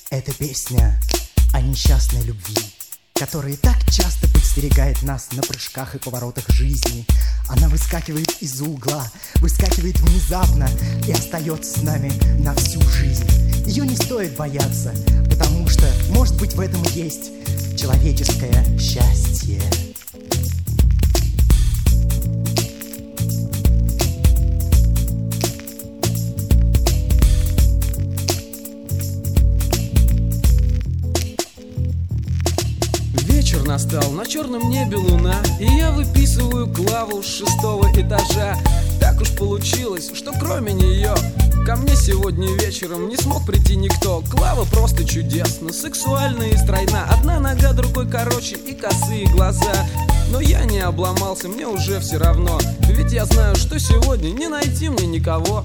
Это песня о несчастной любви, которая так часто подстерегает нас на прыжках и поворотах жизни. Она выскакивает из угла, выскакивает внезапно и остается с нами на всю жизнь. Ее не стоит бояться, потому что, может быть, в этом и есть человеческое счастье. Вечер настал, на черном небе луна, и я выписываю Клаву с 6-го этажа. Так уж получилось, что кроме нее ко мне сегодня вечером не смог прийти никто. Клава просто чудесна, сексуальна и стройна. Одна нога, другой короче и косые глаза. Но я не обломался, мне уже все равно, ведь я знаю, что сегодня не найти мне никого.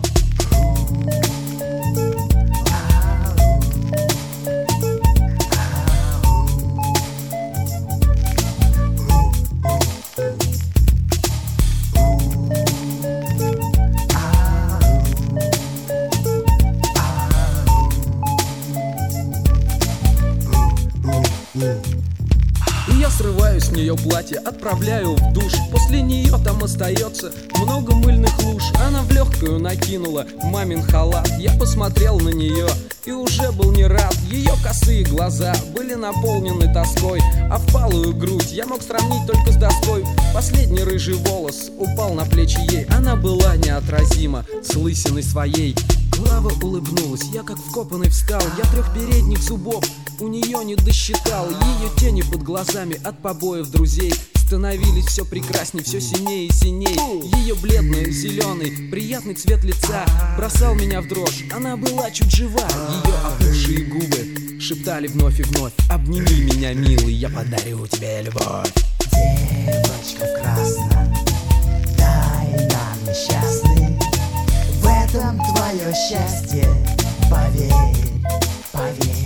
И я срываю с нее платье, отправляю в душ. После нее там остается много мыльных луж. Она в легкую накинула мамин халат. Я посмотрел на нее и уже был не рад. Ее косые глаза были наполнены тоской, а впалую грудь я мог сравнить только с доской. Последний рыжий волос упал на плечи ей. Она была неотразима с лысиной своей. Клава улыбнулась, я как вкопанный встал. Я 3 передних зубов у нее не досчитал. Ее тени под глазами от побоев друзей становились все прекрасней, все синее и синей. Ее бледный, зеленый, приятный цвет лица бросал меня в дрожь. Она была чуть жива, ее опухшие губы шептали вновь и вновь: обними меня, милый, я подарю тебе любовь. Девочка в красном, дай нам несчастный, в этом твое счастье, поверь, поверь.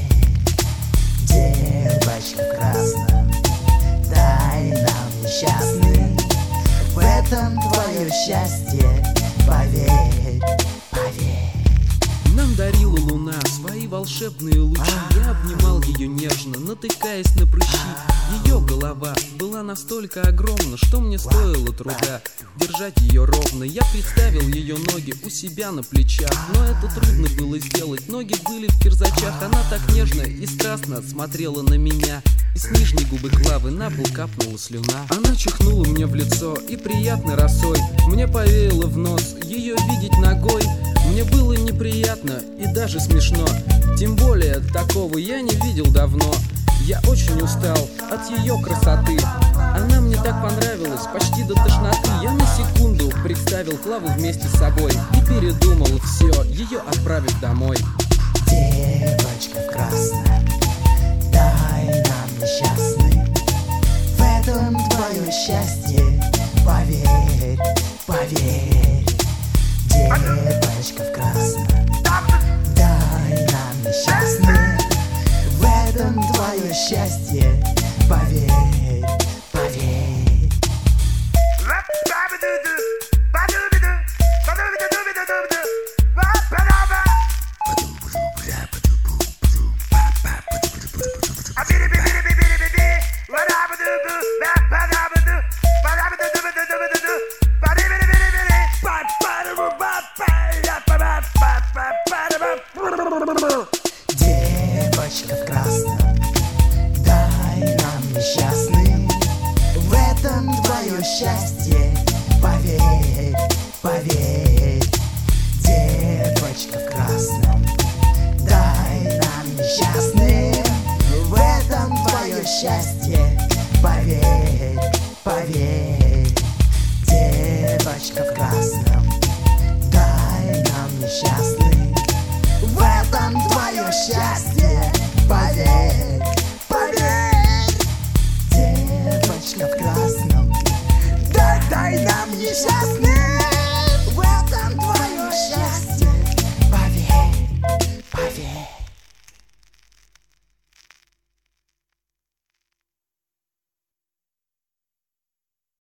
Девочка в красном, дай нам несчастный, в этом твое счастье, поверь, поверь. Нам дарила луна свои волшебные лучи. Я обнимал ее нежно, натыкаясь на прыщи. Ее голова была настолько огромна, что мне стоило труда держать ее ровно. Я представил ее ноги у себя на плечах, но это трудно было сделать. Ноги были в кирзачах. Она так нежно и страстно смотрела на меня, и с нижней губы Клавы на пол капнула слюна. Она чихнула мне в лицо и приятной росой мне повеяло в нос ее видеть ногой. Мне было неприятно и даже смешно, тем более такого я не видел давно. Я очень устал от ее красоты, она мне так понравилась, почти до тошноты. Я на секунду представил Клаву вместе с собой и передумал все, ее отправить домой. Девочка в красном, дай нам несчастный, в этом твое счастье, поверь, поверь. Девочка в красном, дай нам несчастный, в этом твое счастье, поверь, поверь. Девочка в красном, дай нам несчастный, в этом твое счастье, поверь, поверь. Девочка в красном, дай нам несчастный, в этом твое счастье, поверь, поверь. Девочка в красном, дай нам несчастный, в этом твое счастье, поверь, поверь. Девочка в красном, дай нам несчастный.